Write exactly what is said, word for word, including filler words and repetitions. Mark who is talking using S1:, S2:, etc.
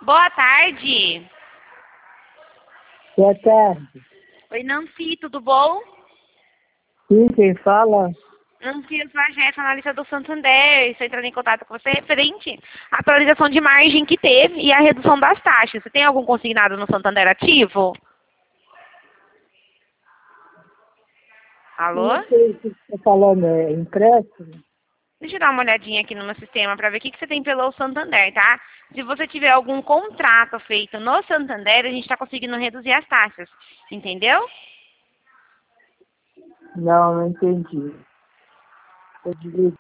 S1: Boa tarde.
S2: Boa tarde.
S1: Oi, Nancy, tudo bom?
S2: Sim, quem fala?
S1: Nancy, eu sou a Jéssica, analista do Santander. Estou entrando em contato com você referente à atualização de margem que teve e a redução das taxas. Você tem algum consignado no Santander ativo? Alô?
S2: Não sei se você está falando, é empréstimo?
S1: Deixa eu dar uma olhadinha aqui no meu sistema para ver o que, que você tem pelo Santander, tá? Se você tiver algum contrato feito no Santander, a gente está conseguindo reduzir as taxas. Entendeu?
S2: Não, não entendi. Eu digo